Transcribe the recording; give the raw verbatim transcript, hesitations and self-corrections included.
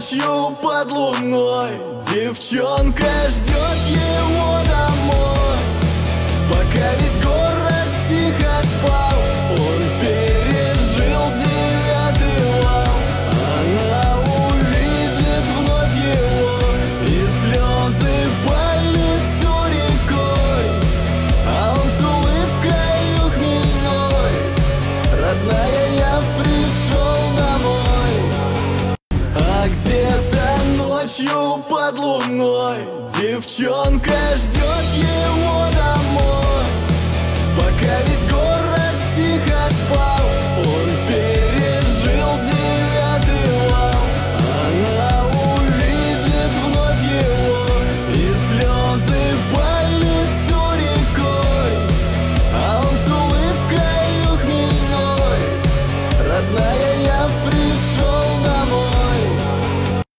ночью под луной девчонка ждет его домой. Пока весь город тихо спал, он пережил девятый вал. Она увидит вновь его, и слезы по лицу рекой, а он с улыбкой хмельной: родная, я пришел домой. А где-то ночью под луной девчонка ждет